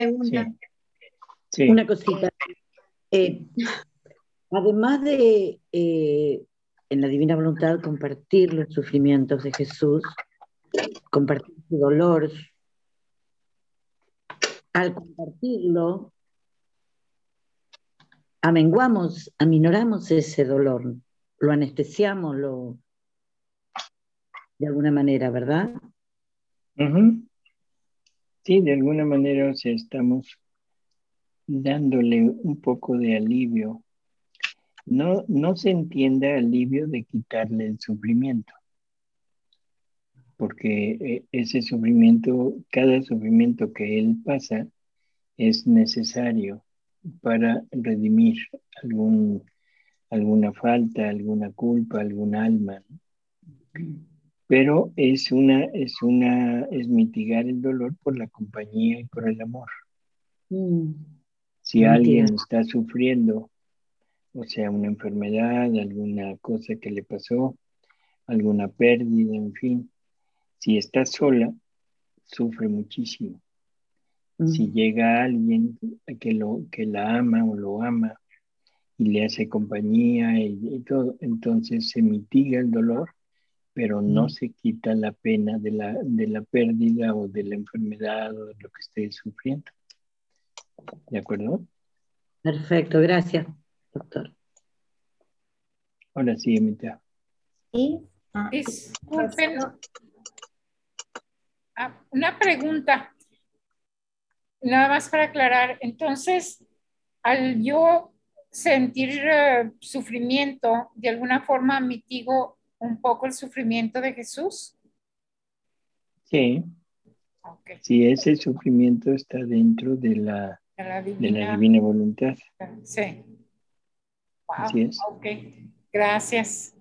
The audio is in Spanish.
Sí, pregunta, sí. Una cosita. Eh, Además de en la divina voluntad compartir los sufrimientos de Jesús, compartir su dolor, al compartirlo, amenguamos, aminoramos ese dolor, lo anestesiamos de alguna manera, ¿verdad? Ujú. Sí, de alguna manera, o sea, estamos dándole un poco de alivio. No, no se entiende alivio de quitarle el sufrimiento, porque ese sufrimiento, cada sufrimiento que él pasa es necesario para redimir algún, alguna falta, alguna culpa, algún alma, ¿no? Pero es mitigar el dolor por la compañía y por el amor. Mm, Si mitigar. alguien está sufriendo, o sea, una enfermedad, alguna cosa que le pasó, alguna pérdida, en fin, si está sola, sufre muchísimo. Si Mm, llega alguien que la ama o lo ama y le hace compañía y todo, entonces se mitiga el dolor, pero no mm. se quita la pena de la pérdida o de la enfermedad o de lo que esté sufriendo. ¿De acuerdo? Perfecto, gracias, doctor. Ahora sí, Emita. ¿sí? Disculpen, Esto, una pregunta, nada más para aclarar. Entonces, al yo sentir sufrimiento, de alguna forma mitigo un poco el sufrimiento de Jesús. Sí, Ok, si ese sufrimiento está dentro de la de la divina. divina voluntad. Sí, Así wow, es. ok, gracias.